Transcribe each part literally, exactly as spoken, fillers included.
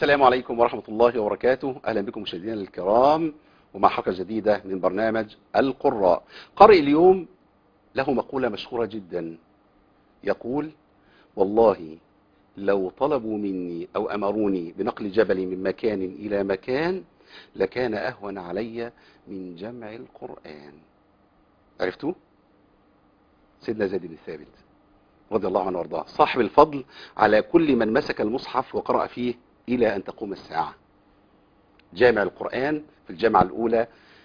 السلام عليكم ورحمة الله وبركاته. أهلا بكم مشاهدينا الكرام ومع حلقة جديدة من برنامج القراء. قارئ اليوم له مقولة مشهورة جدا، يقول: والله لو طلبوا مني أو أمروني بنقل جبل من مكان إلى مكان لكان أهون علي من جمع القرآن. عرفتوا؟ سيدنا زيد بن ثابت رضي الله عنه وارضاه، صاحب الفضل على كل من مسك المصحف وقرأ فيه إلى أن تقوم الساعة. جامع القرآن في الجامعة الأولى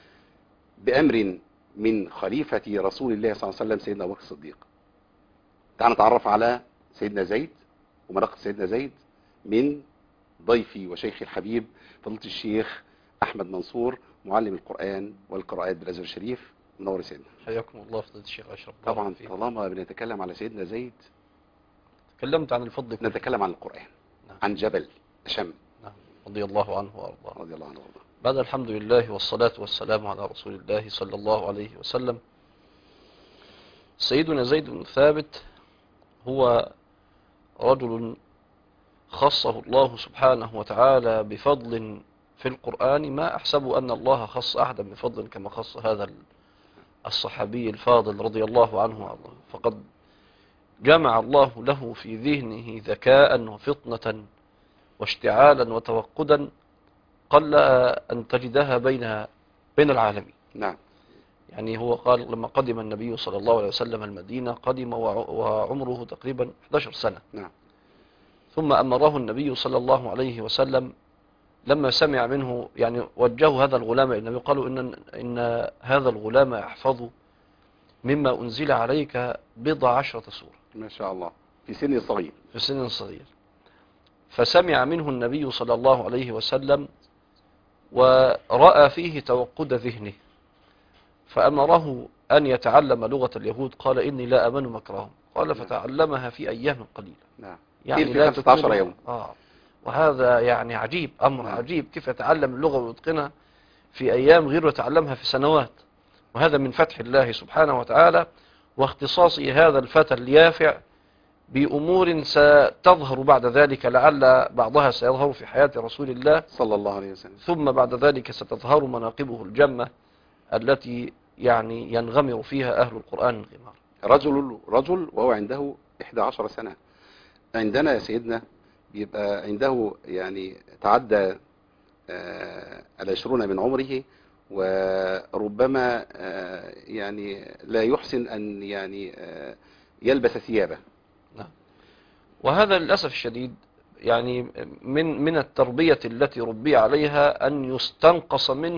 بأمر من خليفة رسول الله صلى الله عليه وسلم سيدنا أبو بكر الصديق. تعالوا نتعرف على سيدنا زيد ومناقب سيدنا زيد من ضيفي وشيخي الحبيب فضيلة الشيخ أحمد منصور، معلم القرآن والقراءات بالأزهر الشريف. منور سيدنا. حياكم الله فضيلة الشيخ أشرف. طبعا طالما بنتكلم على سيدنا زيد تكلمت عن الفضل كله. نتكلم عن القرآن. نعم. عن جبل شم. نعم. رضي الله عنه وأرضاه. رضي الله عنه وأرضاه. بعد الحمد لله والصلاة والسلام على رسول الله صلى الله عليه وسلم. سيدنا زيد بن ثابت هو رجل خصه الله سبحانه وتعالى بفضل في القرآن ما أحسب أن الله خص أحدا بفضل كما خص هذا الصحابي الفاضل رضي الله عنه وأرضاه. فقد جمع الله له في ذهنه ذكاء وفطنة واشتعالا وتوقدا قل أن تجدها بين بين العالمين. نعم. يعني هو قال لما قدم النبي صلى الله عليه وسلم المدينة قدم وعمره تقريبا إحدى عشرة سنة. نعم. ثم أمره النبي صلى الله عليه وسلم لما سمع منه، يعني وجهوا هذا الغلام إلى النبي، قالوا إن, إن هذا الغلام يحفظ مما أنزل عليك بضع عشرة سورة. ما شاء الله، في سن صغير. في سن صغير. فسمع منه النبي صلى الله عليه وسلم ورأى فيه توقد ذهنه فأمره أن يتعلم لغة اليهود. قال إني لا أمن مكرهم. قال نعم. فتعلمها في أيام قليلة. نعم. يعني في لا خمسة عشر يوم. آه. وهذا يعني عجيب، أمر نعم. عجيب، كيف يتعلم اللغة ويتقنها في أيام غير يتعلمها في سنوات. وهذا من فتح الله سبحانه وتعالى واختصاص هذا الفتى اليافع بأمور ستظهر بعد ذلك، لعل بعضها سيظهر في حياة رسول الله صلى الله عليه وسلم، ثم بعد ذلك ستظهر مناقبه الجمة التي يعني ينغمر فيها أهل القرآن الغمار. رجل رجل وهو عنده إحدى عشر سنة. عندنا يا سيدنا بيبقى عنده يعني تعدى آه العشرون من عمره، وربما آه يعني لا يحسن أن يعني آه يلبس ثيابه. نعم. وهذا للأسف الشديد يعني من من التربية التي ربي عليها أن يستنقص منه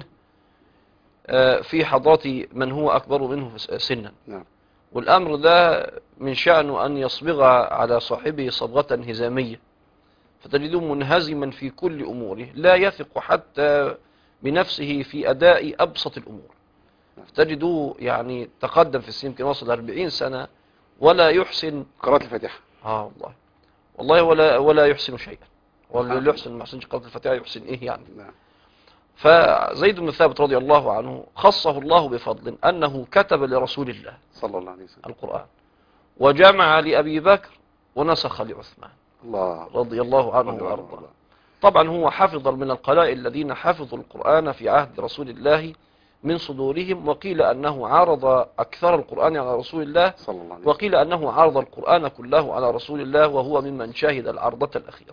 في حضرات من هو أكبر منه سنا. نعم. والأمر ده من شأنه أن يصبغ على صاحبه صبغة انهزامية، فتجده منهزما في كل أموره، لا يثق حتى بنفسه في أداء أبسط الأمور. فتجده يعني تقدم في السن، يمكن وصل أربعين سنة ولا يحسن قراءة الفاتحة. آه والله والله ولا ولا يحسن شيئا، ولا يحسن ما يحسنش قراءة الفاتحة يحسن إيه يعني. نعم. فزيد بن ثابت رضي الله عنه خصه الله بفضل أنه كتب لرسول الله صلى الله عليه وسلم القرآن، وجمع لأبي بكر ونسخ لعثمان الله رضي الله عنه وأرضاه. طبعا هو حفظ من القلائل الذين حفظوا القرآن في عهد رسول الله من صدورهم، وقيل أنه عارض أكثر القرآن على رسول الله صلى الله عليه وسلم، وقيل أنه عارض القرآن كله على رسول الله، وهو ممن شهد العرضة الأخيرة.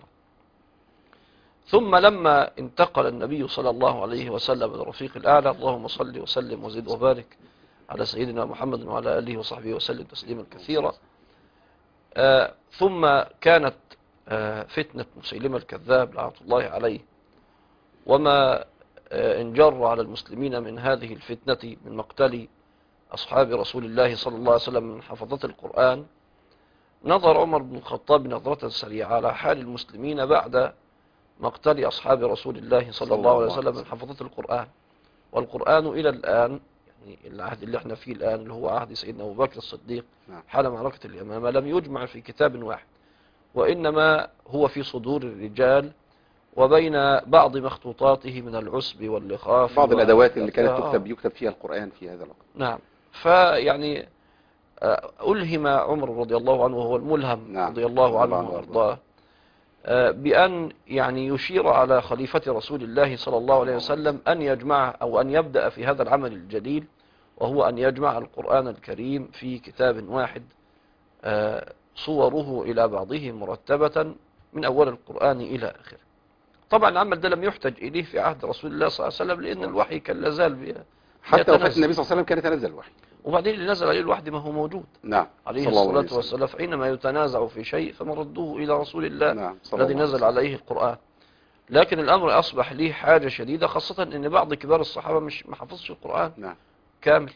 ثم لما انتقل النبي صلى الله عليه وسلم للرفيق الأعلى، اللهم صل وسلم وزد وبارك على سيدنا محمد وعلى آله وصحبه وسلم تسليما كثيرا. آه ثم كانت آه فتنة مسيلمة الكذاب لعنة الله عليه، وما آه انجر على المسلمين من هذه الفتنة من مقتل أصحاب رسول الله صلى الله عليه وسلم من حفظة القرآن. نظر عمر بن الخطاب نظرة سريعة على حال المسلمين بعد مقتل أصحاب رسول الله صلى الله عليه وسلم من حفظة القرآن. والقرآن إلى الآن، يعني العهد اللي احنا فيه الآن اللي هو عهد سيدنا أبو بكر الصديق حال معركة اليمامة، لم يجمع في كتاب واحد، وإنما هو في صدور الرجال وبين بعض مخطوطاته من العسب واللخاف، بعض الأدوات اللي كانت تكتب يكتب فيها القرآن في هذا الوقت. نعم. فيعني ألهم عمر رضي الله عنه وهو الملهم. نعم. رضي الله عنه وأرضاه بأن يعني يشير على خليفة رسول الله صلى الله عليه وسلم أن يجمع أو أن يبدأ في هذا العمل الجليل، وهو أن يجمع القرآن الكريم في كتاب واحد صوره إلى بعضه مرتبة من أول القرآن إلى آخره. طبعا العمل ده لم يحتج إليه في عهد رسول الله صلى الله عليه وسلم، لأن الوحي كان لازال بي- حتى وفاة بيتنزل. النبي صلى الله عليه وسلم كان يتنزل الوحي. وبعدين اللي نزل عليه الوحي ما هو موجود نعم عليه صلى الله عليه الصلاة وسلم. والسلام، فحينما يتنازع في شيء فمردوه إلى رسول الله نعم صلى الذي الله عليه نزل وسلم. عليه القرآن. لكن الأمر أصبح ليه حاجة شديدة، خاصة أن بعض كبار الصحابة مش ما حفظش القرآن نعم كامل.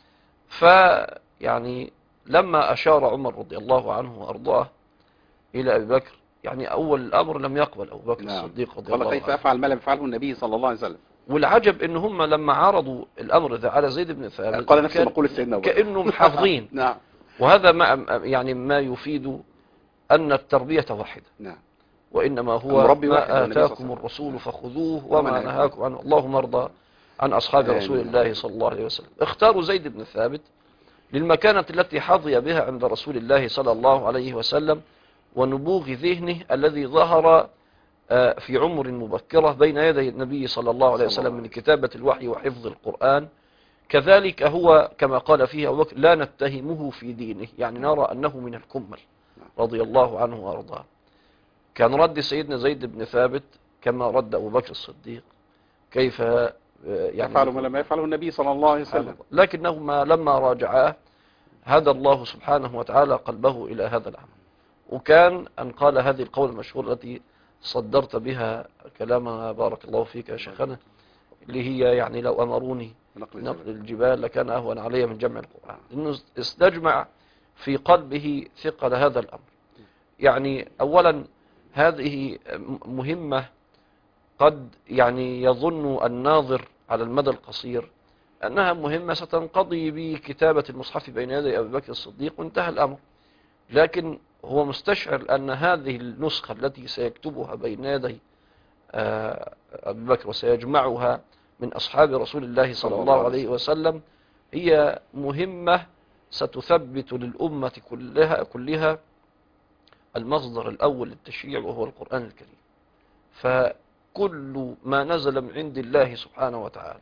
فيعني لما أشار عمر رضي الله عنه وأرضاه إلى أبي بكر، يعني أول الأمر لم يقبل أبو بكر نعم. الصديق رضي قال الله كيف عنه. أفعل ما لم يفعله النبي صلى الله عليه وسلم. والعجب ان هم لما عرضوا الامر ده على زيد بن ثابت قال نفس كان مقولة سيدنا أبو بكر. كانهم حافظين. نعم وهذا ما يعني ما يفيد ان التربيه واحده، نعم. وانما هو المربي واحد، هو ما النبي صلى الله اتاكم عليه وسلم. الرسول فخذوه وما وما نهاكم نهاكم عنه. اللهم ارضى عن اصحاب آمين. رسول الله صلى الله عليه وسلم. اختاروا زيد بن ثابت للمكانه التي حظي بها عند رسول الله صلى الله عليه وسلم، ونبوغ ذهنه الذي ظهر في عمر مبكرة بين يدي النبي صلى الله عليه وسلم من كتابة الوحي وحفظ القرآن. كذلك هو كما قال فيه أبو بكر لا نتهمه في دينه، يعني نرى أنه من الكمل رضي الله عنه وأرضاه. كان رد سيدنا زيد بن ثابت كما رد أبو بكر الصديق، كيف يعني يفعل ما لم يفعله النبي صلى الله عليه وسلم. لكنهما لما راجعاه هدى الله سبحانه وتعالى قلبه إلى هذا العمل. وكان أن قال هذه القول المشهورة التي صدرت بها كلامنا بارك الله فيك يا شيخنا، اللي هي يعني لو أمروني نقل الجبال لكان أهون علي من جمع القرآن، إنه استجمع في قلبه ثقل هذا الأمر. يعني أولا هذه مهمة قد يعني يظن الناظر على المدى القصير أنها مهمة ستنقضي بكتابة المصحف بين يدي أبي بكر الصديق وانتهى الأمر، لكن هو مستشعر أن هذه النسخة التي سيكتبها بين يدي أبي بكر وسيجمعها من أصحاب رسول الله صلى الله عليه وسلم هي مهمة ستثبت للأمة كلها كلها المصدر الأول للتشريع وهو القرآن الكريم. فكل ما نزل من عند الله سبحانه وتعالى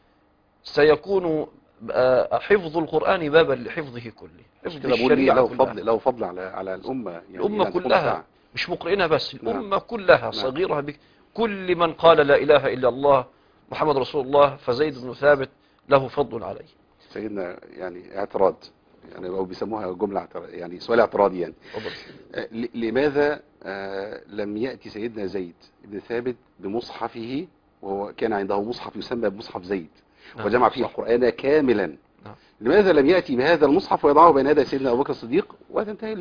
سيكون حفظ القرآن بابا لحفظه كله، حفظ الشريعة له كلها. فضل له فضل على على الأمة، يعني الأمة كلها مش مقرئينها بس، الأمة نعم. كلها نعم. صغيرها بك كل من قال لا إله إلا الله محمد رسول الله فزيد بن ثابت له فضل عليه. سيدنا يعني اعتراض، يعني أو بيسموها جملة يعني سؤال اعتراضي، يعني لماذا آه لم يأتي سيدنا زيد بن ثابت بمصحفه، وهو كان عنده مصحف يسمى بمصحف زيد نعم. وجمع فيه القرآن كاملا نعم. لماذا لم يأتي بهذا المصحف ويضعه بين يدي سيدنا أبو بكر الصديق وتنتهي؟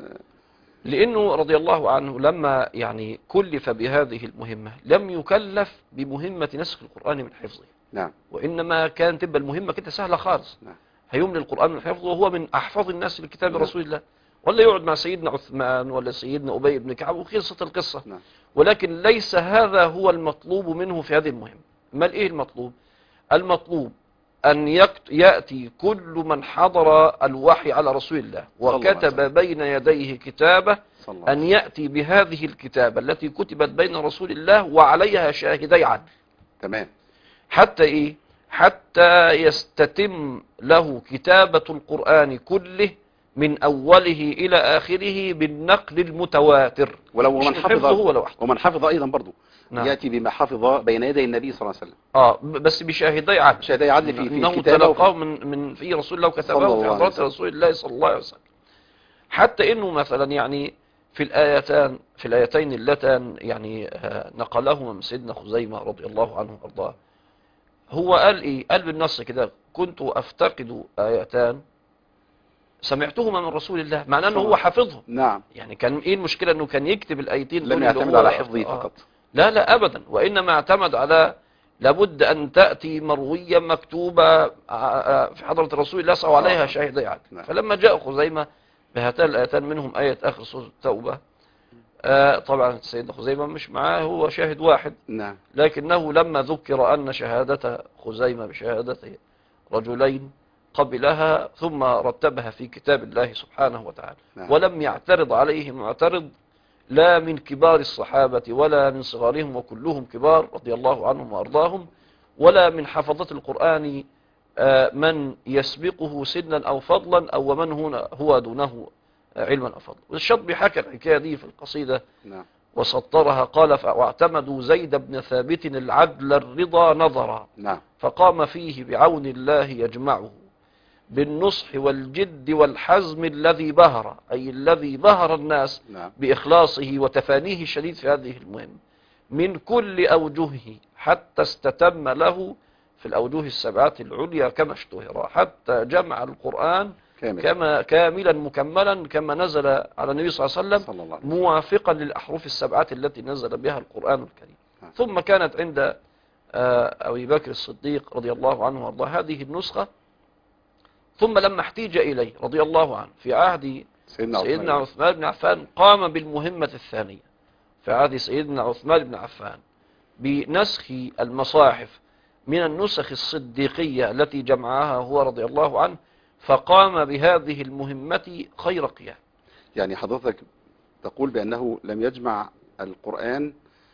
لأنه رضي الله عنه لما يعني كلف بهذه المهمة لم يكلف بمهمة نسخ القرآن من حفظه نعم. وإنما كانت تبقى المهمة كده سهلة خالص نعم. هيملي القرآن من حفظه وهو من أحفظ الناس لكتاب نعم. رسول الله، ولا يقعد مع سيدنا عثمان ولا سيدنا أبي بن كعب وخلصت القصة نعم. ولكن ليس هذا هو المطلوب منه في هذه المهمة. ما إيه المطلوب؟ المطلوب أن يأتي كل من حضر الوحي على رسول الله وكتب بين يديه كتابة أن يأتي بهذه الكتابة التي كتبت بين رسول الله وعليها شاهدي عدل. تمام. حتى إيه؟ حتى يستتم له كتابة القرآن كله من أوله إلى آخره بالنقل المتواتر، ولو من حفظ هو ومن حفظ أيضا برضو نعم. يأتي بما حفظ بين يدي النبي صلى الله عليه وسلم اه بس بشاهدي عدل، شاهدي عدل في في الكتابه تلقاه من من في رسول الله وكتبه في حضرات رسول الله صلى الله عليه وسلم. حتى انه مثلا يعني في الايتان في الايتين اللتان يعني نقلهما من سيدنا خزيمة رضي الله عنه وارضاه، هو قال ايه؟ قال بالنص كده كنت افتقد ايتان سمعتهما من رسول الله، معناه انه هو حافظهم نعم. يعني كان ايه المشكله انه كان يكتب الايتين لم يعتمد على حفظه آه. فقط لا لا أبدا، وإنما اعتمد على لابد أن تأتي مروية مكتوبة في حضرة رسول الله صلى الله عليه وسلم عليها شاهدي عدل. فلما جاء خزيمة بهاتان الآيتان منهم آية آخر سورة التوبة، آه طبعا سيدنا خزيمة مش معاه، هو شاهد واحد نعم. لكنه لما ذكر أن شهادة خزيمة بشهادة رجلين قبلها ثم رتبها في كتاب الله سبحانه وتعالى نعم. ولم يعترض عليه معترض لا من كبار الصحابة ولا من صغارهم وكلهم كبار رضي الله عنهم وأرضاهم، ولا من حفظة القرآن من يسبقه سنا أو فضلا أو ومن هنا هو دونه علما أو فضلا. والشاطبي حكى الحكاية دي في القصيدة نعم. وسطرها، قال: واعتمدوا زيد بن ثابت العدل الرضا نظرا، نعم. فقام فيه بعون الله يجمعه بالنصح والجد والحزم الذي بهر، أي الذي بهر الناس نعم. بإخلاصه وتفانيه الشديد في هذه المهمة من كل أوجهه، حتى استتم له في الأوجه السبعة العليا كما اشتهر، حتى جمع القرآن كامل. كما كاملا مكملا كما نزل على النبي صلى الله عليه وسلم، صلى الله عليه وسلم. موافقا للأحرف السبعة التي نزل بها القرآن الكريم. نعم. ثم كانت عند آه، أبي بكر الصديق رضي الله عنه وارضاه هذه النسخة. ثم لما احتيج إليه رضي الله عنه في عهد سيدنا, سيدنا عثمان. عثمان بن عفان، قام بالمهمة الثانية في عهد سيدنا عثمان بن عفان بنسخ المصاحف من النسخ الصديقية التي جمعها هو رضي الله عنه، فقام بهذه المهمة خير قيام. يعني حضرتك تقول بأنه لم يجمع القرآن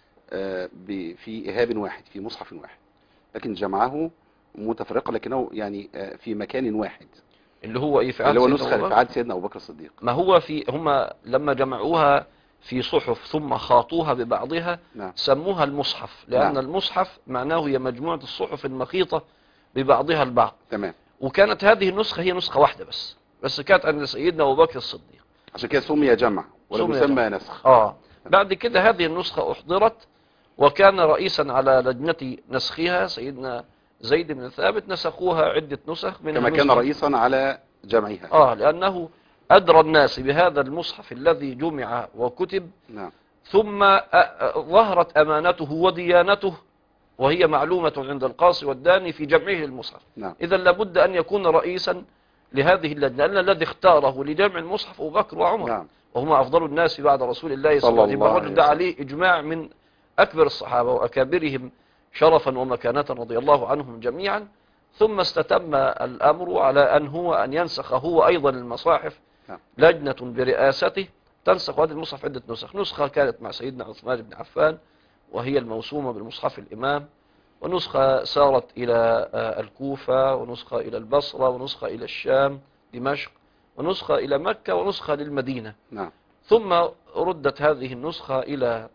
آه، ب- في إهاب واحد في مصحف واحد، لكن جمعه متفرقة، لكنه يعني آه، في مكان واحد، اللي هو ايه في عهد اللي هو سيدنا نسخة أبو في بكر؟ عهد سيدنا أبو بكر الصديق. ما هو في هم لما جمعوها في صحف ثم خاطوها ببعضها نعم. سموها المصحف، لأن نعم. المصحف معناه هي مجموعة الصحف المخيطة ببعضها البعض. تمام. وكانت هذه النسخة هي نسخة واحدة بس بس كانت عند سيدنا أبو بكر الصديق، عشان كده سمي جمع ولم سمي يسمى جمع. نسخ. آه بعد كده هذه النسخة أحضرت، وكان رئيسا على لجنة نسخها سيدنا زيد بن ثابت، نسخوها عدة نسخ من كما كان المصحف. رئيسا على جمعها. آه لأنه أدرى الناس بهذا المصحف الذي جمع وكتب، نعم. ثم أ- أ- ظهرت أمانته وديانته، وهي معلومة عند القاصي والداني في جمعه للمصحف. نعم. إذا لابد أن يكون رئيسا لهذه اللجنة، لأن الذي اختاره لجمع المصحف أبو بكر وعمر، نعم. وهما أفضل الناس بعد رسول الله صلى الله عليه وسلم. الرجل ده عليه إجماع من أكبر الصحابة وأكابرهم شرفا ومكانة رضي الله عنهم جميعا. ثم استتم الأمر على أن هو أن ينسخ هو أيضا المصاحف، نعم. لجنة برئاسته تنسخ هذه المصحف عدة نسخ. نسخة كانت مع سيدنا عثمان بن عفان وهي الموسومة بالمصحف الإمام، ونسخة سارت إلى الكوفة، ونسخة إلى البصرة، ونسخة إلى الشام دمشق، ونسخة إلى مكة، ونسخة للمدينة. نعم. ثم ردت هذه النسخة إلى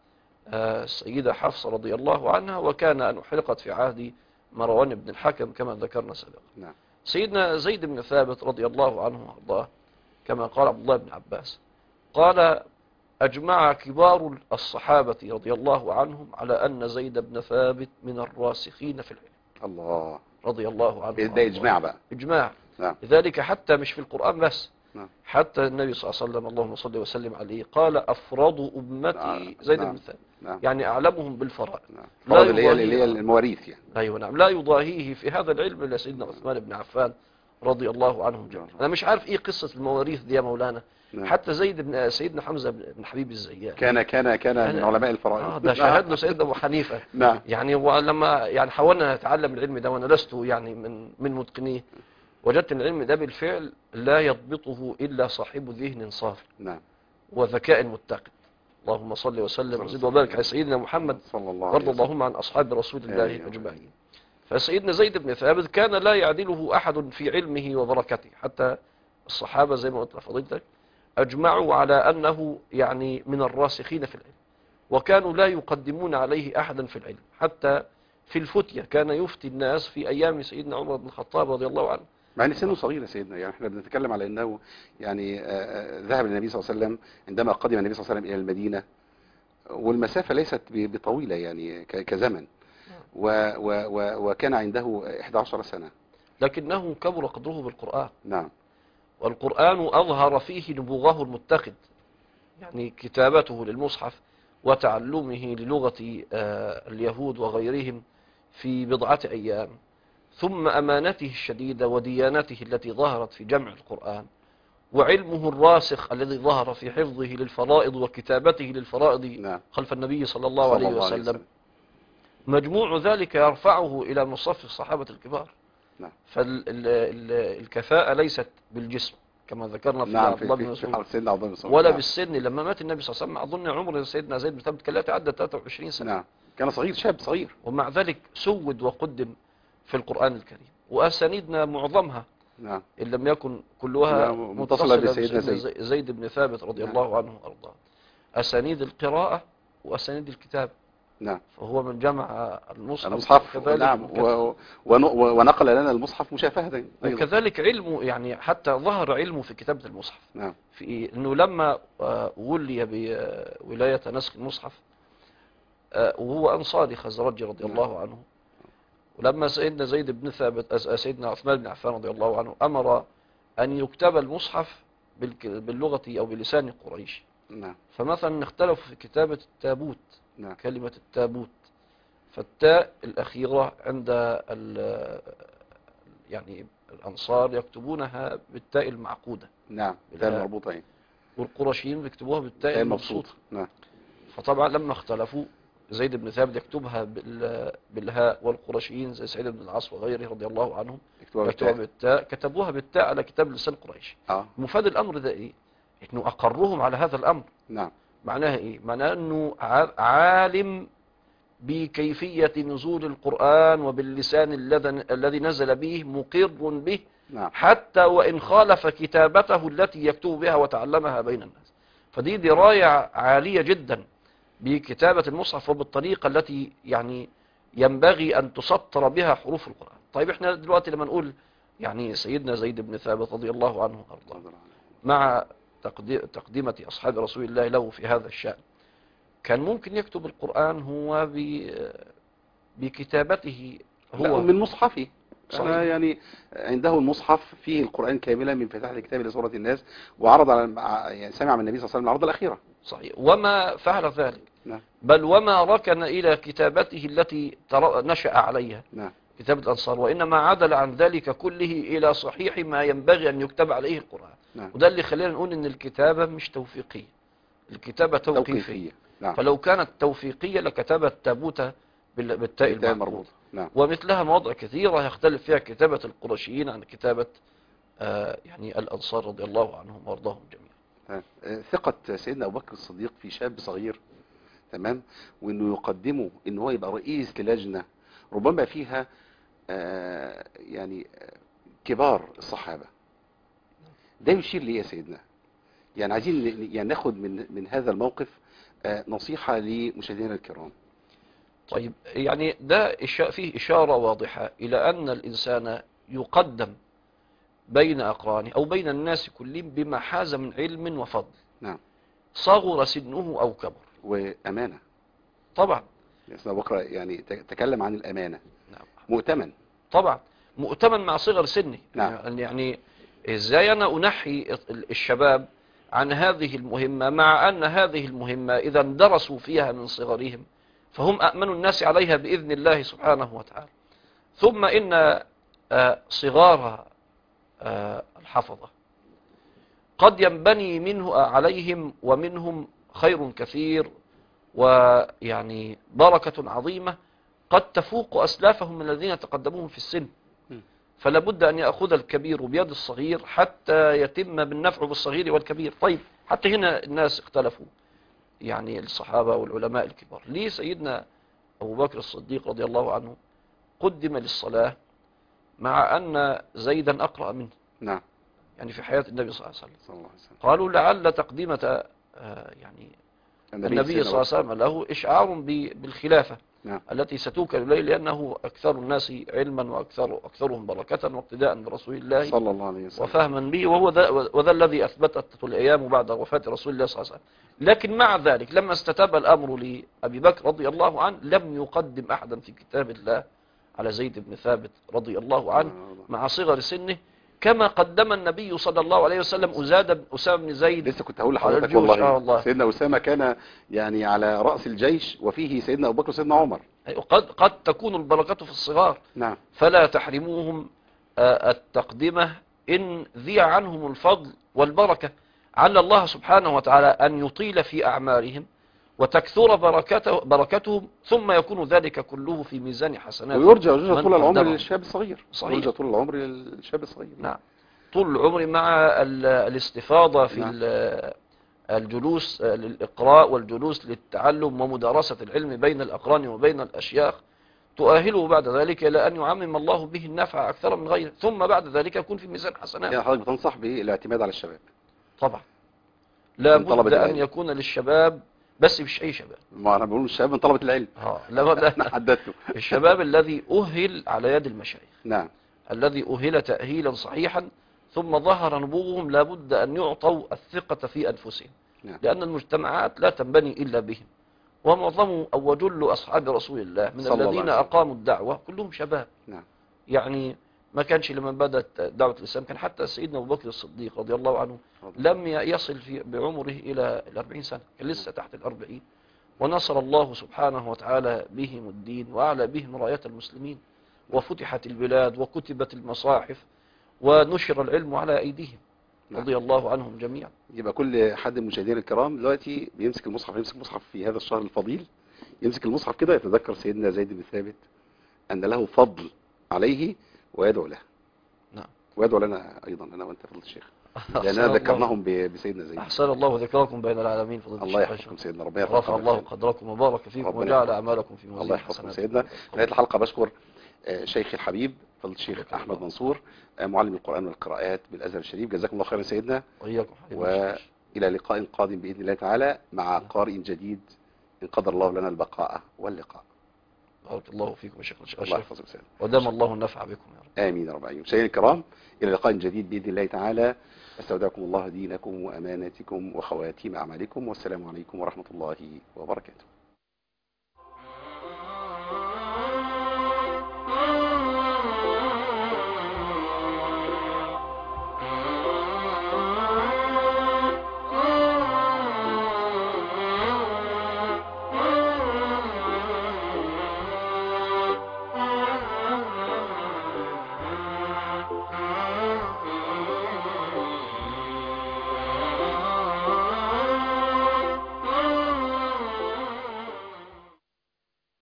السيدة حفصة رضي الله عنها، وكان أن أحرقت في عهد مروان بن الحكم كما ذكرنا سابقا. نعم. سيدنا زيد بن ثابت رضي الله عنه وارضاه كما قال عبد الله بن عباس، قال: أجمع كبار الصحابة رضي الله عنهم على أن زيد بن ثابت من الراسخين في العلم. الله. رضي الله عنه. ده إجماع بقى. إجماع. نعم. لذلك حتى مش في القرآن بس، نعم. حتى النبي صلى الله عليه وسلم اللهم صل وسلم عليه قال: أفراد أمتي زيد نعم. بن ثابت. نعم. يعني أعلمهم بالفرائض. نعم. لا فرض اللي هي يضاهيه. اللي هي المواريث يعني. أيوة نعم، لا يضاهيه في هذا العلم إلا سيدنا عثمان بن عفان رضي الله عنهم جميعا. أنا مش عارف إيه قصة المواريث دي يا مولانا. نعم. حتى زيد بن سيدنا حمزة بن حبيب الزيات كان كان كان من علماء الفرائض. آه ده شاهد له سيدنا أبو حنيفة. نعم. يعني ولما يعني حاولنا نتعلم العلم ده، وأنا لست يعني من من متقنيه، وجدت العلم ده بالفعل لا يضبطه إلا صاحب ذهن صافي. نعم. وذكاء متقن. اللهم صل وسلم وزد وبارك على سيدنا محمد صلى الله عليه وارض وسلم. اللهم عن أصحاب رسول الله آمين. أجمعين. فسيدنا زيد بن ثابت كان لا يعدله أحد في علمه وبركته، حتى الصحابة زي ما قلت لفضيلتك أجمعوا على أنه يعني من الراسخين في العلم، وكانوا لا يقدمون عليه أحدا في العلم. حتى في الفتية كان يفتي الناس في أيام سيدنا عمر بن الخطاب رضي الله عنه، مع ان سنه صغير يا سيدنا. يعني احنا بنتكلم على انه يعني آه، آه، ذهب النبي صلى الله عليه وسلم عندما قدم النبي صلى الله عليه وسلم الى المدينة، والمسافة ليست ب- بطويلة يعني ك- كزمن، و و و وكان عنده إحدى عشرة سنة، لكنه كبر قدره بالقرآن. نعم. والقرآن أظهر فيه نبوغه المتخذ، يعني كتابته للمصحف وتعلمه للغة آه، اليهود وغيرهم في بضعة أيام، ثم أمانته الشديدة وديانته التي ظهرت في جمع القرآن، وعلمه الراسخ الذي ظهر في حفظه للفرائض وكتابته للفرائض نعم. خلف النبي صلى الله صلى عليه الله عليه وسلم. وسلم. مجموع ذلك يرفعه إلى مصف الصحابة الكبار. نعم. فالكفاءة ليست بالجسم، كما ذكرنا في نعم عبد الله بن في, في, في مسعود، حرب سيدنا عبد الله بن مسعود. ولا نعم. بالسن. لما مات النبي صلى الله عليه وسلم أظن عمر سيدنا زيد بن ثابت كان لا يتعدى ثلاثة وعشرين سنة. نعم كان صغير، شاب صغير. ومع ذلك سود وقدم في القرآن الكريم، وأسانيدنا معظمها نعم إن لم يكن كلها نعم، متصلة بسيدنا بسيدنا زيد. زيد بن ثابت رضي نعم. الله عنه وأرضاه، أسانيد القراءة وأسانيد الكتاب. نعم فهو من جمع المصحف، المصحف. وكذلك نعم وكذلك, و... ون... ونقل لنا المصحف مشافهة أيضا. وكذلك علمه، يعني حتى ظهر علمه في كتابة المصحف. نعم في انه لما آه، ولي بولاية نسخ المصحف، آه، وهو انصاري خزرجي رضي نعم. الله عنه، ولما سيدنا زيد بن ثابت آه، سيدنا عثمان بن عفان رضي الله عنه امر ان يكتب المصحف بالك- باللغة او بلسان قريش. نعم فمثلا اختلفوا في كتابة التابوت، نعم كلمة التابوت، فالتاء الأخيرة عند ال- يعني الأنصار يكتبونها بالتاء المعقودة، نعم بالهاء. كان مربوطين، والقرشيين بيكتبوها بالتاء كان المبسوطة. مبسوط. نعم فطبعا لما اختلفوا، زيد بن ثابت يكتبها بال- بالهاء، والقرشيين زي سعيد بن العاص وغيره رضي الله عنهم يكتبوها يكتبوها بالتاء. بالتاء، كتبوها بالتاء على كتاب لسان قريش. اه مفاد الأمر ده إيه؟ إنه أقرهم على هذا الأمر. نعم معناها إيه؟ معناه أنه ع- عالم بكيفية نزول القرآن وباللسان الذي الذي نزل به، مقر به، نعم حتى وإن خالف كتابته التي يكتب بها وتعلمها بين الناس. فدي دراية عالية جدا بكتابة المصحف وبالطريقة التي يعني ينبغي أن تسطر بها حروف القرآن. طيب احنا دلوقتي لما نقول يعني سيدنا زيد بن ثابت رضي الله عنه وأرضاه، مع تقدي- تقديمة أصحاب رسول الله له في هذا الشأن، كان ممكن يكتب القرآن هو ب- بكتابته لا هو. من مصحفه. صحيح. أنا يعني عنده المصحف فيه القرآن كاملا من فتح الكتاب لسورة الناس، وعرض على يعني سمع من النبي صلى الله عليه وسلم العرض الأخيرة. صحيح. وما فعل ذلك، نعم بل وما ركن إلى كتابته التي تر- نشأ عليها، نعم كتابة الأنصار، وإنما عدل عن ذلك كله إلى صحيح ما ينبغي أن يكتب عليه القرآن. نعم وده اللي خلينا نقول إن الكتابة مش توفيقية، الكتابة توقيفية. توقيفية. نعم فلو كانت توفيقية لكتبت تابوت بال- بالتاء بالتاء المربوطة. المربوطة. نعم ومثلها مواضع كثيرة يختلف فيها كتابة القرشيين عن كتابة آه، يعني الأنصار رضي الله عنهم وارضاهم جميعا. نعم. آه، ثقة سيدنا أبو بكر الصديق في شاب صغير، تمام، وإنه يقدمه إن هو يبقى رئيس للجنة ربما فيها آه، يعني آه، كبار الصحابة. ده يشير ليه يا سيدنا؟ يعني عايزين ن- يعني ناخد من من هذا الموقف آه، نصيحة لمشاهدينا الكرام. طيب يعني ده إشا- فيه إشارة واضحة إلى أن الإنسان يقدم بين أقرانه أو بين الناس كلهم بما حاز من علم وفضل، نعم صغر سنه أو كبر. وأمانة. طبعا يا سيدنا أبو بكر يعني ت- تكلم عن الأمانة. نعم. مؤتمن. طبعا مؤتمن مع صغر سنه. نعم. يعني يعني إزاي أنا أنحي الشباب عن هذه المهمة، مع أن هذه المهمة إذا درسوا فيها من صغرهم فهم أأمن الناس عليها بإذن الله سبحانه وتعالى. ثم إن آه، صغار آه، الحفظة قد ينبني منه عليهم ومنهم خير كثير، ويعني بركة عظيمة قد تفوق أسلافهم من الذين تقدموهم في السن. م. فلا بد أن يأخذ الكبير بيد الصغير حتى يتم بالنفع بالصغير والكبير. طيب حتى هنا الناس اختلفوا، يعني الصحابة والعلماء الكبار، ليه سيدنا أبو بكر الصديق رضي الله عنه قدم للصلاة مع أن زيدا أقرأ منه، نعم يعني في حياة النبي صلى الله عليه وسلم؟ صلى الله عليه وسلم. قالوا لعل تقديمة آه، يعني النبي صلى الله عليه وسلم له إشعار ب- بالخلافة نعم التي ستوكل إليه، لأنه أكثر الناس علما وأكثر أكثرهم بركة واقتداء برسول الله صلى الله عليه وسلم. وفهما به، وهو ذا, وذا الذي أثبتته الأيام بعد وفاة رسول الله صلى الله عليه وسلم. لكن مع ذلك لما استتاب الأمر لأبي بكر رضي الله عنه لم يقدم أحدا في كتاب الله على زيد بن ثابت رضي الله عنه مع صغر سنه، كما قدم النبي صلى الله عليه وسلم أزاد أسامة بن زيد. لسه كنت هقول على لحضرتك الجيوش. والله, آه والله. سيدنا أسامة كان يعني على رأس الجيش، وفيه سيدنا أبو بكر وسيدنا عمر. قد, قد تكون البركة في الصغار، نعم فلا تحرموهم آه، التقدمة إن ذيع عنهم الفضل والبركة، على الله سبحانه وتعالى أن يطيل في أعمارهم وتكثر بركته بركتهم، ثم يكون ذلك كله في ميزان حسنات. ويرجى يرجى من طول العمر قدمهم. للشاب الصغير. صحيح. يرجى طول العمر للشاب الصغير. نعم. طول العمر مع ال- الاستفاضة في نعم. ال- الجلوس للإقراء والجلوس للتعلم ومدارسة العلم بين الأقران وبين الأشياخ تؤهله بعد ذلك إلى أن يعمم الله به النفع أكثر من غيره، ثم بعد ذلك يكون في ميزان حسنات. يعني حضرتك بتنصح بالاعتماد على الشباب طبعا لا من طلبة بد أن العلم. يكون للشباب، بس مش أي شباب. ما انا بقول الشباب من طلبة العلم. اه لا احنا لا حددته. الشباب الذي أهل على يد المشايخ، نعم. الذي أهل تأهيلا صحيحا ثم ظهر نبوغهم، لابد أن يعطوا الثقة في أنفسهم، نعم. لأن المجتمعات لا تنبني إلا بهم، ومعظم أو جل أصحاب رسول الله من صلى الله الذين عليه وسلم. أقاموا الدعوة كلهم شباب. نعم. يعني ما كانش لما بدأت دعوة الإسلام كان حتى سيدنا أبو بكر الصديق رضي الله عنه لم يصل في بعمره إلى الأربعين سنة، كان لسه تحت الأربعين، ونصر الله سبحانه وتعالى بهم الدين وأعلى بهم راية المسلمين، وفتحت البلاد وكتبت المصاحف ونشر العلم على أيديهم رضي الله عنهم جميعا. يبقى كل حد من المشاهدين الكرام دلوقتي بيمسك المصحف، يمسك المصحف في هذا الشهر الفضيل، يمسك المصحف كده يتذكر سيدنا زيد بن ثابت أن له فضل عليه ويدعو له. نعم. ويدعو لنا أيضا أنا وأنت فضل الشيخ، لأننا ذكرناهم ب- بسيدنا زيد. أحسن الله ذكركم بين العالمين فضيلة الله الشيخ. يحفظكم سيدنا، ربنا رفع يرفعكم الله خير. قدركم وبارك فيكم ربنا وجعل يحفظكم. أعمالكم في الله موازين يحفظكم حسناتكم. سيدنا. نهاية الحلقة بشكر آه، شيخ الحبيب فضل الشيخ أحمد منصور، آه، معلم القرآن والقراءات بالأزهر الشريف. جزاكم الله خيرا سيدنا، وإياكم حبيبي الشيخ. وإلى لقاء قادم بإذن الله تعالى مع قارئ جديد إن قدر الله لنا البقاء واللقاء. بارك الله فيكم يا شيخ الله الشيخ، يحفظكم سيدنا. ودام الله النفع بكم يا رب. آمين يا رب العالمين. مشاهدينا الكرام، إلى لقاء جديد بإذن الله تعالى. أستودعكم الله دينكم وأماناتكم وخواتيم أعمالكم، والسلام عليكم ورحمة الله وبركاته.